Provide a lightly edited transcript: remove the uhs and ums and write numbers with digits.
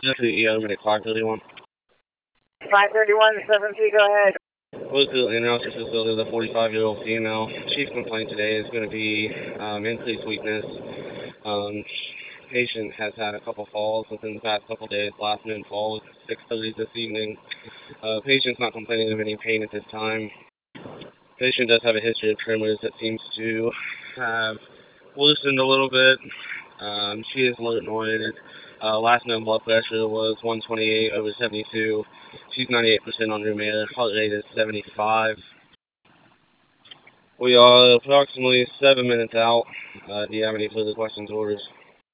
Just the ER minute 531. 531, 7C, go ahead. Close to the analysis facility of the 45-year-old female. Chief complaint today is going to be increased weakness. Patient has had a couple falls within the past couple days. Last noon fall was 6:30 this evening. Patient's not complaining of any pain at this time. Patient does have a history of tremors that seems to have loosened a little bit. She is alert and oriented. Last known blood pressure was 128/72. She's 98% on room air. Heart rate is 75. We are approximately 7 minutes out. Do you have any further questions or orders?